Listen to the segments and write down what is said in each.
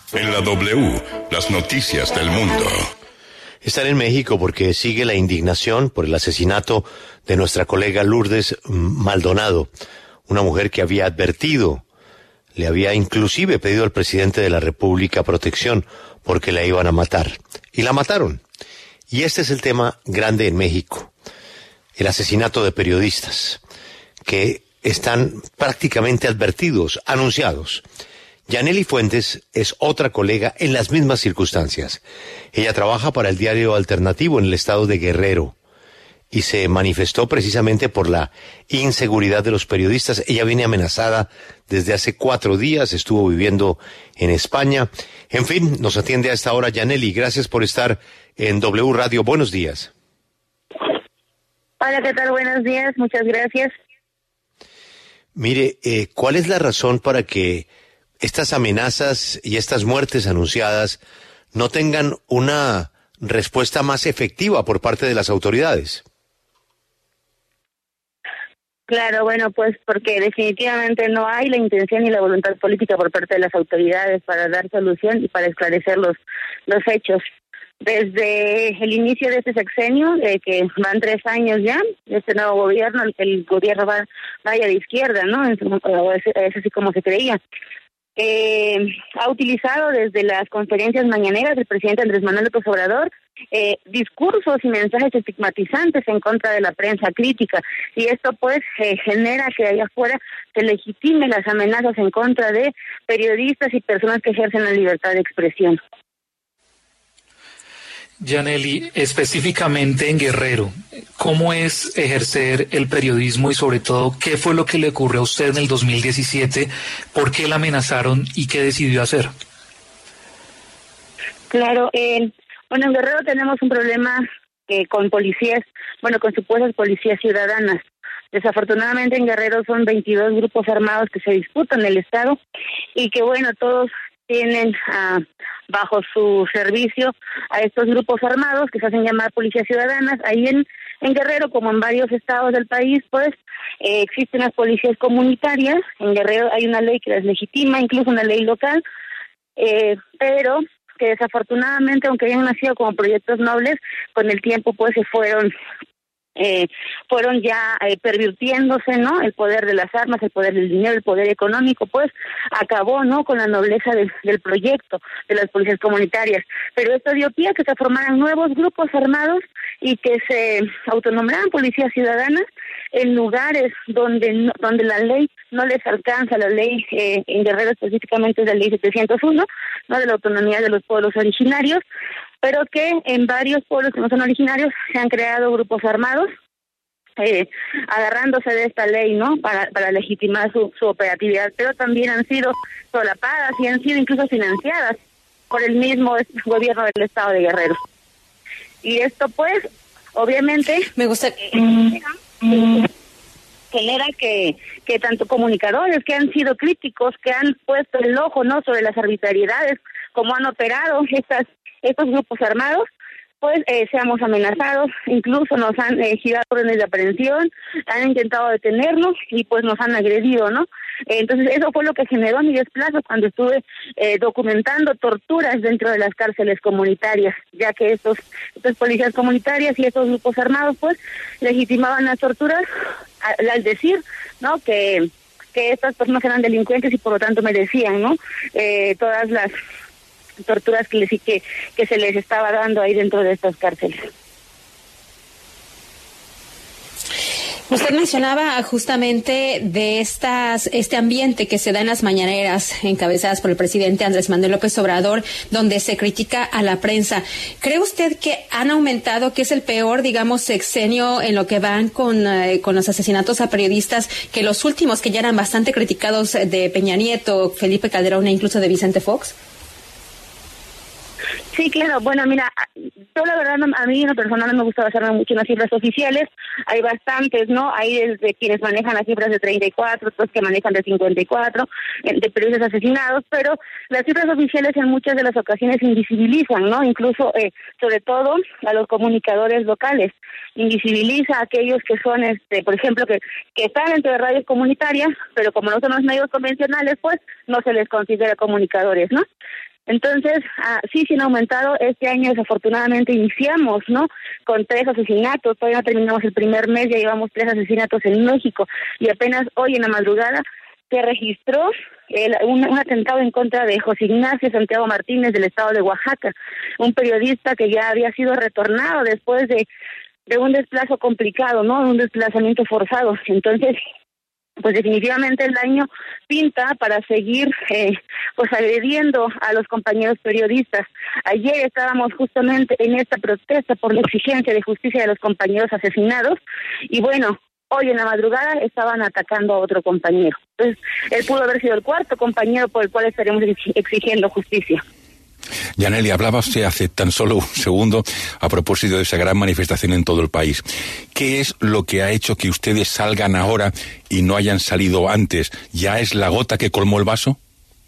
En la W, las noticias del mundo. Están en México porque sigue la indignación por el asesinato de nuestra colega Lourdes Maldonado, una mujer que había advertido, le había inclusive pedido al presidente de la República protección porque la iban a matar. Y la mataron. Y este es el tema grande en México, el asesinato de periodistas que están prácticamente advertidos, anunciados. Yanely Fuentes es otra colega en las mismas circunstancias. Ella trabaja para el diario alternativo en el estado de Guerrero y se manifestó precisamente por la inseguridad de los periodistas. Ella viene amenazada desde hace 4 días, estuvo viviendo en España. En fin, nos atiende a esta hora Yanely. Gracias por estar en W Radio. Buenos días. Hola, ¿qué tal? Buenos días, muchas gracias. Mire, ¿cuál es la razón para que estas amenazas y estas muertes anunciadas no tengan una respuesta más efectiva por parte de las autoridades? Claro, bueno, pues porque definitivamente no hay la intención y la voluntad política por parte de las autoridades para dar solución y para esclarecer los hechos. Desde el inicio de este sexenio, que van 3 años ya, este nuevo gobierno, el gobierno vaya de izquierda, ¿no? Es así como se creía. Ha utilizado desde las conferencias mañaneras del presidente Andrés Manuel López Obrador discursos y mensajes estigmatizantes en contra de la prensa crítica, y esto pues genera que allá afuera se legitime las amenazas en contra de periodistas y personas que ejercen la libertad de expresión. Yanely, específicamente en Guerrero, ¿cómo es ejercer el periodismo y sobre todo qué fue lo que le ocurrió a usted en el 2017? ¿Por qué la amenazaron y qué decidió hacer? Claro, bueno, en Guerrero tenemos un problema con policías, bueno, con supuestas policías ciudadanas. Desafortunadamente en Guerrero son 22 grupos armados que se disputan el estado y que bueno, todos tienen bajo su servicio a estos grupos armados que se hacen llamar policías ciudadanas. Ahí en Guerrero, como en varios estados del país, pues existen las policías comunitarias. En Guerrero hay una ley que las legitima, incluso una ley local, pero que desafortunadamente, aunque hayan nacido como proyectos nobles, con el tiempo pues se fueron ya pervirtiéndose, ¿no? El poder de las armas, el poder del dinero, el poder económico, pues acabó, ¿no? Con la nobleza del proyecto de las policías comunitarias. Pero esto dio pie a que se formaran nuevos grupos armados y que se autonombraran policías ciudadanas en lugares donde la ley no les alcanza. La ley en Guerrero específicamente es la ley 701, ¿no? De la autonomía de los pueblos originarios, pero que en varios pueblos que no son originarios se han creado grupos armados, agarrándose de esta ley, ¿no? Para legitimar su operatividad, pero también han sido solapadas y han sido incluso financiadas por el mismo gobierno del estado de Guerrero. Y esto pues, obviamente, me gusta genera que tanto comunicadores que han sido críticos, que han puesto el ojo, ¿no?, sobre las arbitrariedades, como han operado estos grupos armados, pues seamos amenazados. Incluso nos han girado órdenes de aprehensión, han intentado detenernos y pues nos han agredido, ¿no? Entonces eso fue lo que generó mi desplazo cuando estuve documentando torturas dentro de las cárceles comunitarias, ya que estos policías comunitarias y estos grupos armados pues legitimaban las torturas al decir, ¿no?, que estas personas eran delincuentes y por lo tanto merecían, ¿no?, todas las torturas que se les estaba dando ahí dentro de estas cárceles. Usted mencionaba justamente de este ambiente que se da en las mañaneras encabezadas por el presidente Andrés Manuel López Obrador, donde se critica a la prensa. ¿Cree usted que han aumentado, que es el peor, digamos, sexenio en lo que van con los asesinatos a periodistas, que los últimos que ya eran bastante criticados de Peña Nieto, Felipe Calderón e incluso de Vicente Fox? Sí, claro. Bueno, mira, yo la verdad, a mí en lo personal no me gusta basarme mucho en las cifras oficiales. Hay bastantes, ¿no? Hay desde quienes manejan las cifras de 34, otros que manejan de 54, de periodistas asesinados, pero las cifras oficiales en muchas de las ocasiones invisibilizan, ¿no? Incluso, sobre todo, a los comunicadores locales. Invisibiliza a aquellos que son, por ejemplo, que están dentro de radios comunitarias, pero como no son los medios convencionales, pues no se les considera comunicadores, ¿no? Entonces, sí han aumentado. Este año desafortunadamente iniciamos, ¿no?, con 3 asesinatos. Todavía no terminamos el primer mes, ya llevamos 3 asesinatos en México. Y apenas hoy en la madrugada se registró un atentado en contra de José Ignacio Santiago Martínez del estado de Oaxaca, un periodista que ya había sido retornado después de un desplazo complicado, ¿no?, un desplazamiento forzado. Entonces, pues definitivamente el año pinta para seguir pues agrediendo a los compañeros periodistas. Ayer estábamos justamente en esta protesta por la exigencia de justicia de los compañeros asesinados y bueno, hoy en la madrugada estaban atacando a otro compañero. Entonces, él pudo haber sido el 4º compañero por el cual estaremos exigiendo justicia. Yanely, hablaba usted hace tan solo un segundo a propósito de esa gran manifestación en todo el país. ¿Qué es lo que ha hecho que ustedes salgan ahora y no hayan salido antes? ¿Ya es la gota que colmó el vaso?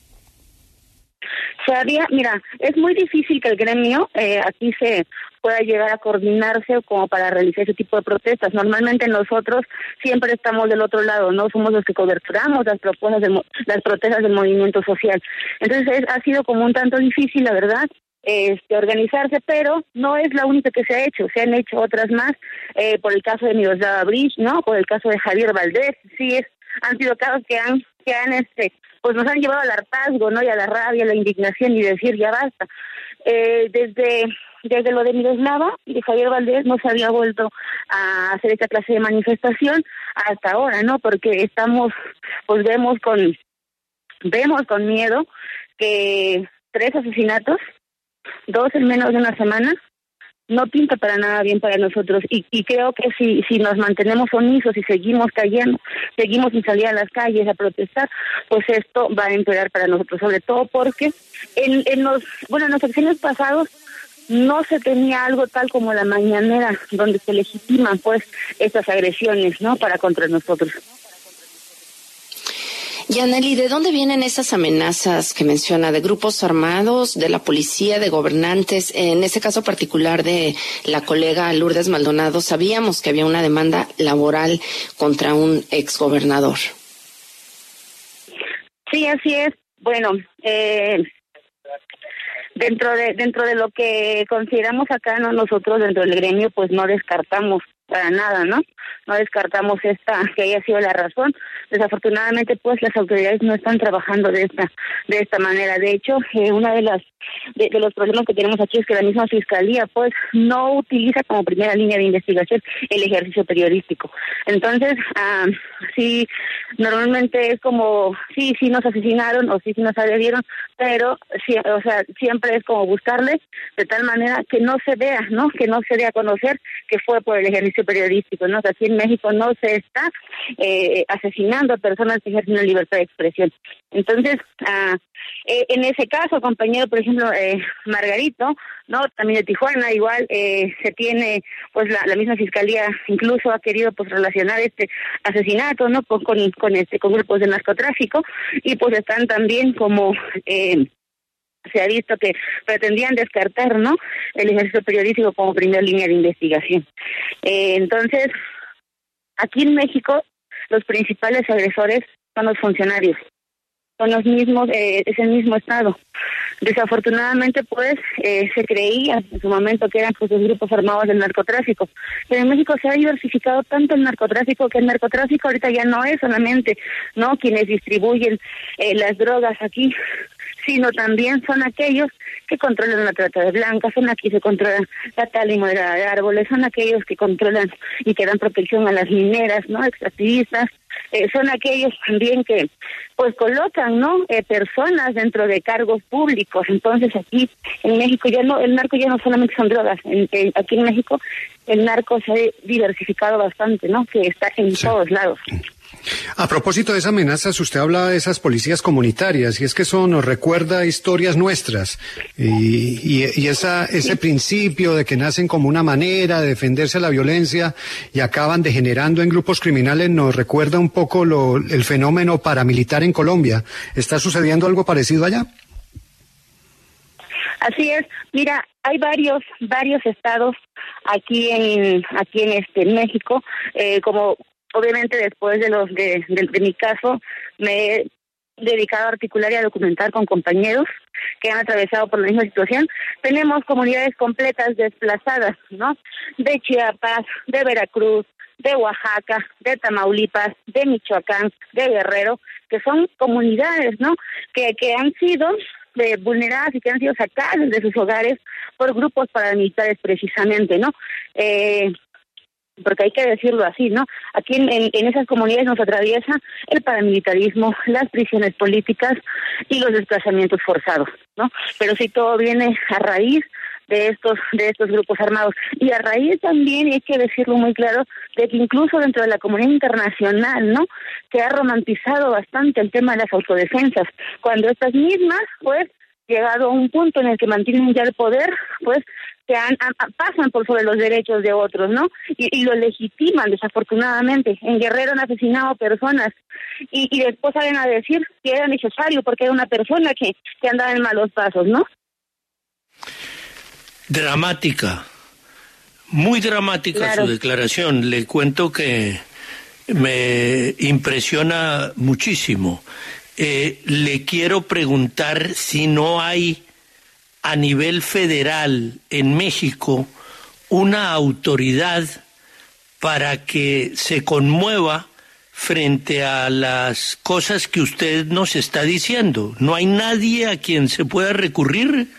Mira, es muy difícil que el gremio aquí se pueda llegar a coordinarse como para realizar ese tipo de protestas. Normalmente nosotros siempre estamos del otro lado, no somos los que coberturamos las protestas del movimiento social. Entonces ha sido como un tanto difícil, la verdad, organizarse, pero no es la única que se ha hecho. Se han hecho otras más, por el caso de Miroslava Bridge, ¿no?, por el caso de Javier Valdés. Han sido casos que han pues nos han llevado al hartazgo, ¿no?, y a la rabia, a la indignación y decir ya basta. Desde lo de Miroslava y de Javier Valdés no se había vuelto a hacer esta clase de manifestación hasta ahora, ¿no?, porque vemos con miedo que 3 asesinatos, 2 en menos de una semana, no pinta para nada bien para nosotros y creo que si nos mantenemos omisos y seguimos cayendo, seguimos sin salir a las calles a protestar, pues esto va a empeorar para nosotros, sobre todo porque en los secciones pasados no se tenía algo tal como la mañanera donde se legitiman pues estas agresiones, ¿no?, para contra nosotros. Yanely, ¿de dónde vienen esas amenazas que menciona? ¿De grupos armados, de la policía, de gobernantes? En ese caso particular de la colega Lourdes Maldonado, sabíamos que había una demanda laboral contra un exgobernador. Sí, así es. Bueno, dentro de lo que consideramos acá, ¿no?, nosotros dentro del gremio, pues no descartamos para nada, ¿no? No descartamos que haya sido la razón. Desafortunadamente, pues las autoridades no están trabajando de esta manera. De hecho, una de los problemas que tenemos aquí es que la misma fiscalía, pues, no utiliza como primera línea de investigación el ejercicio periodístico. Entonces, sí, normalmente es como, sí nos asesinaron o sí nos agredieron, pero sí, o sea, siempre es como buscarle de tal manera que no se vea, ¿no?, que no se dé a conocer que fue por el ejercicio periodístico, ¿no? Que aquí en México no se está asesinando a personas que ejercen la libertad de expresión. Entonces, en ese caso, compañero, por ejemplo, Margarito, ¿no?, también de Tijuana, igual se tiene, pues la misma fiscalía incluso ha querido pues relacionar este asesinato, ¿no?, con grupos de narcotráfico, y pues están también como se ha visto que pretendían descartar, ¿no?, el ejercicio periodístico como primera línea de investigación. Entonces, aquí en México, los principales agresores son los funcionarios, son los mismos, es el mismo Estado. Desafortunadamente, pues, se creía en su momento que eran pues los grupos armados del narcotráfico. Pero en México se ha diversificado tanto el narcotráfico que el narcotráfico ahorita ya no es solamente, ¿no?, quienes distribuyen las drogas aquí, sino también son aquellos que controlan la trata de blancas, son aquí se controlan la tala y moderada de árboles, son aquellos que controlan y que dan protección a las mineras, ¿no?, extractivistas, son aquellos también que pues colocan, ¿no?, personas dentro de cargos públicos. Entonces aquí en México el narco ya no solamente son drogas, aquí en México el narco se ha diversificado bastante, ¿no?, que está en todos lados. A propósito de esas amenazas, usted habla de esas policías comunitarias, y es que eso nos recuerda historias nuestras, y ese principio de que nacen como una manera de defenderse de la violencia y acaban degenerando en grupos criminales nos recuerda un poco el fenómeno paramilitar en Colombia. ¿Está sucediendo algo parecido allá? Así es. Mira, hay varios estados aquí en México, como obviamente después de mi caso me dedicado a articular y a documentar con compañeros que han atravesado por la misma situación. Tenemos comunidades completas desplazadas, ¿no? De Chiapas, de Veracruz, de Oaxaca, de Tamaulipas, de Michoacán, de Guerrero, que son comunidades, ¿no? Que han sido vulneradas y que han sido sacadas de sus hogares por grupos paramilitares precisamente, ¿no? Porque hay que decirlo así, ¿no? Aquí en esas comunidades nos atraviesa el paramilitarismo, las prisiones políticas y los desplazamientos forzados, ¿no? Pero sí, todo viene a raíz de estos grupos armados, y a raíz también, hay que decirlo muy claro, de que incluso dentro de la comunidad internacional, ¿no?, se ha romantizado bastante el tema de las autodefensas, cuando estas mismas, pues, llegado a un punto en el que mantienen ya el poder, pues, pasan por sobre los derechos de otros, ¿no? Y lo legitiman, desafortunadamente. En Guerrero han asesinado personas y después salen a decir que era necesario porque era una persona que andaba en malos pasos, ¿no? Dramática, muy dramática, claro, su declaración. Le cuento que me impresiona muchísimo. Le quiero preguntar si no hay a nivel federal en México una autoridad para que se conmueva frente a las cosas que usted nos está diciendo. ¿No hay nadie a quien se pueda recurrir?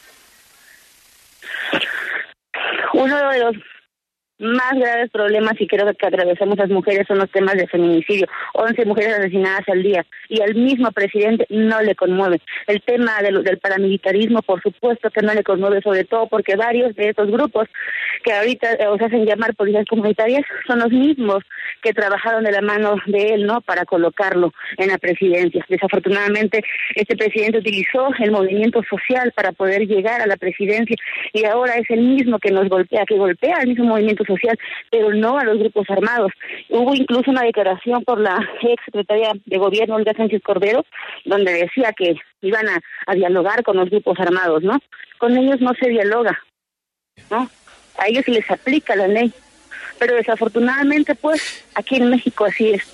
Uno de los más graves problemas, y creo que atravesamos las mujeres, son los temas de feminicidio. 11 mujeres asesinadas al día, y al mismo presidente no le conmueve. El tema del paramilitarismo, por supuesto que no le conmueve, sobre todo porque varios de estos grupos que ahorita os hacen llamar policías comunitarias son los mismos que trabajaron de la mano de él, ¿no?, para colocarlo en la presidencia. Desafortunadamente, este presidente utilizó el movimiento social para poder llegar a la presidencia, y ahora es el mismo que nos golpea, al mismo movimiento social, pero no a los grupos armados. Hubo incluso una declaración por la ex secretaria de gobierno, Olga Sánchez Cordero, donde decía que iban a dialogar con los grupos armados, ¿no? Con ellos no se dialoga, ¿no? A ellos se les aplica la ley, pero desafortunadamente, pues, aquí en México así es.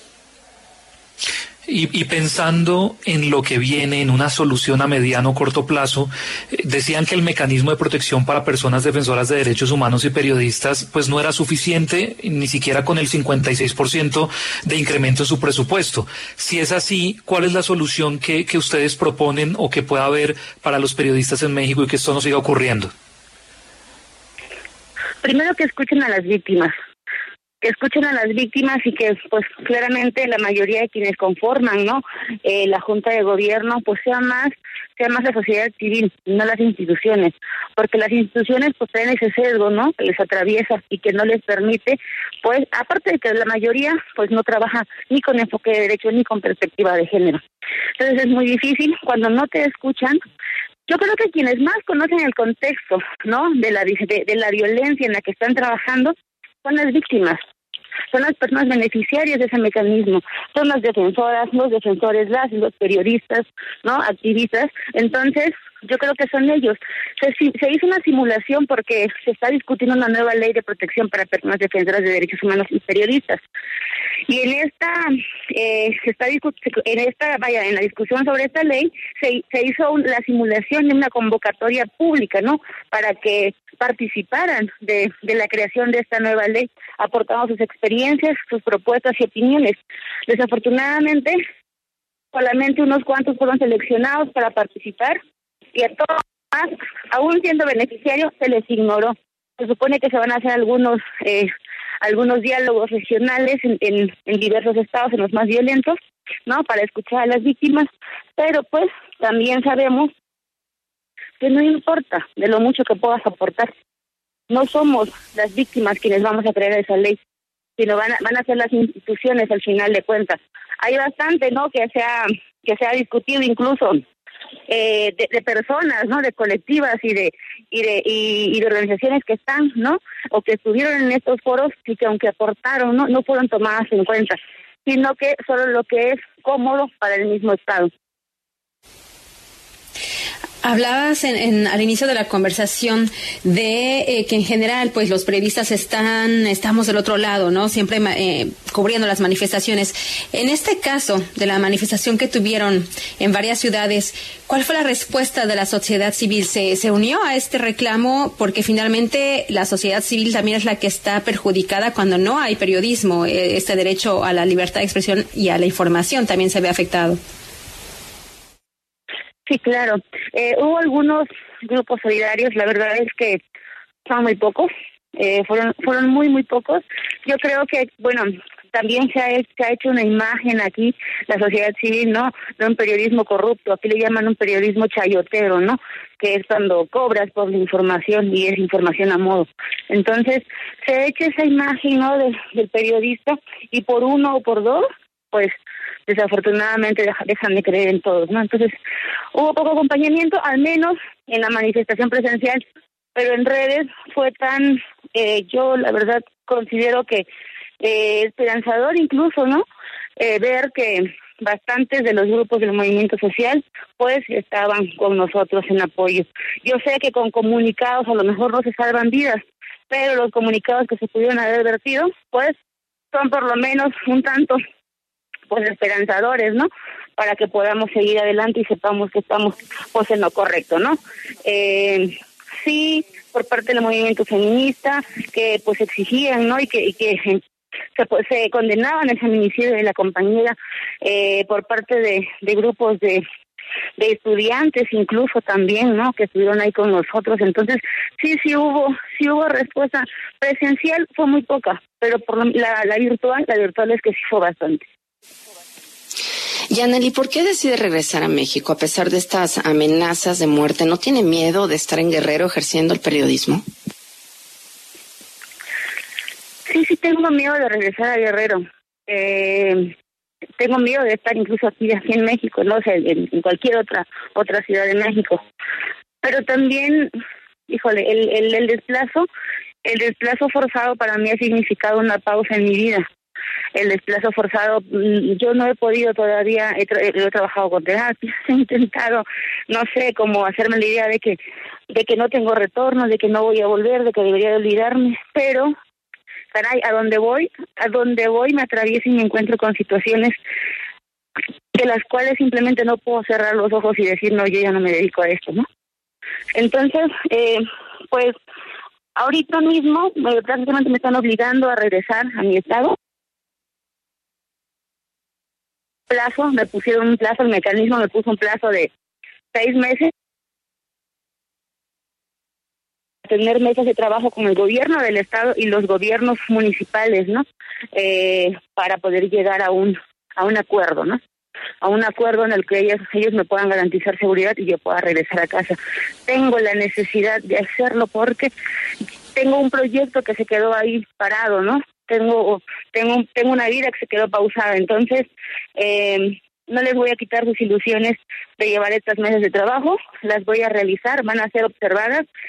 Y pensando en lo que viene, en una solución a mediano o corto plazo, decían que el mecanismo de protección para personas defensoras de derechos humanos y periodistas pues no era suficiente, ni siquiera con el 56% de incremento en su presupuesto. Si es así, ¿cuál es la solución que ustedes proponen o que pueda haber para los periodistas en México y que esto no siga ocurriendo? Primero, que escuchen a las víctimas. Y que, pues, claramente la mayoría de quienes conforman, ¿no?, la Junta de Gobierno, pues sea más la sociedad civil, no las instituciones, porque las instituciones pues traen ese sesgo, ¿no?, que les atraviesa y que no les permite, pues, aparte de que la mayoría pues no trabaja ni con enfoque de derecho ni con perspectiva de género. Entonces es muy difícil cuando no te escuchan. Yo creo que quienes más conocen el contexto, ¿no?, de la violencia en la que están trabajando son las víctimas, son las personas beneficiarias de ese mecanismo, son las defensoras, los defensores, los periodistas, ¿no?, activistas. Entonces, yo creo que son ellos. Se hizo una simulación porque se está discutiendo una nueva ley de protección para personas defensoras de derechos humanos y periodistas. Y en la discusión sobre esta ley se hizo la simulación de una convocatoria pública, ¿no?, para que participaran de la creación de esta nueva ley, aportando sus experiencias, sus propuestas y opiniones. Desafortunadamente, solamente unos cuantos fueron seleccionados para participar, y a todos más, aún siendo beneficiarios, se les ignoró. Se supone que se van a hacer algunos diálogos regionales en diversos estados, en los más violentos, ¿no?, para escuchar a las víctimas, pero pues también sabemos que no importa de lo mucho que puedas aportar. No somos las víctimas quienes vamos a traer esa ley, sino van a ser las instituciones al final de cuentas. Hay bastante, ¿no?, que se ha discutido incluso de personas, ¿no?, de colectivas y de organizaciones que están, ¿no?, o que estuvieron en estos foros y que aunque aportaron, no fueron tomadas en cuenta, sino que solo lo que es cómodo para el mismo Estado. Hablabas al inicio de la conversación de que en general pues los periodistas estamos del otro lado, ¿no? Siempre cubriendo las manifestaciones. En este caso de la manifestación que tuvieron en varias ciudades, ¿cuál fue la respuesta de la sociedad civil? ¿Se unió a este reclamo? Porque finalmente la sociedad civil también es la que está perjudicada cuando no hay periodismo. Este derecho a la libertad de expresión y a la información también se ve afectado. Sí, claro. Hubo algunos grupos solidarios, la verdad es que son muy pocos, fueron muy, muy pocos. Yo creo que, bueno, también se ha hecho una imagen aquí, la sociedad civil, ¿no? De un periodismo corrupto, aquí le llaman un periodismo chayotero, ¿no? Que es cuando cobras por la información y es información a modo. Entonces, se ha hecho esa imagen, ¿no? Del periodista y por uno o por dos, pues desafortunadamente dejan de creer en todos, ¿no? Entonces, hubo poco acompañamiento, al menos en la manifestación presencial, pero en redes fue tan, yo la verdad considero que esperanzador incluso, ¿no? Ver que bastantes de los grupos del movimiento social, pues, estaban con nosotros en apoyo. Yo sé que con comunicados a lo mejor no se salvan vidas, pero los comunicados que se pudieron haber vertido, pues, son por lo menos un tanto pues esperanzadores, ¿no? Para que podamos seguir adelante y sepamos que estamos pues en lo correcto, ¿no? Sí, por parte del movimiento feminista, que pues exigían, ¿no? Y que se condenaban el feminicidio de la compañera, por parte de grupos de estudiantes incluso también, ¿no? Que estuvieron ahí con nosotros. Entonces, sí hubo respuesta. Presencial fue muy poca, pero por la virtual es que sí fue bastante. Yanely, ¿por qué decide regresar a México a pesar de estas amenazas de muerte? ¿No tiene miedo de estar en Guerrero ejerciendo el periodismo? Sí tengo miedo de regresar a Guerrero. Tengo miedo de estar incluso aquí en México, no sé, en cualquier otra ciudad de México. Pero también, híjole, el desplazo forzado para mí ha significado una pausa en mi vida. El desplazo forzado, yo no he podido todavía, he trabajado con terapias, he intentado, no sé, cómo hacerme la idea de que no tengo retorno, de que no voy a volver, de que debería de olvidarme, pero caray, a donde voy me atravieso y me encuentro con situaciones de las cuales simplemente no puedo cerrar los ojos y decir, no, yo ya no me dedico a esto, ¿no? Entonces, pues, ahorita mismo, prácticamente me están obligando a regresar a mi estado. Me pusieron un plazo, el mecanismo me puso un plazo de 6 meses. Tener mesas de trabajo con el gobierno del estado y los gobiernos municipales, ¿no? Para poder llegar a un acuerdo, ¿no? A un acuerdo en el que ellos me puedan garantizar seguridad y yo pueda regresar a casa. Tengo la necesidad de hacerlo porque tengo un proyecto que se quedó ahí parado, ¿no? Tengo una vida que se quedó pausada, entonces no les voy a quitar sus ilusiones de llevar estas mesas de trabajo, las voy a realizar, van a ser observadas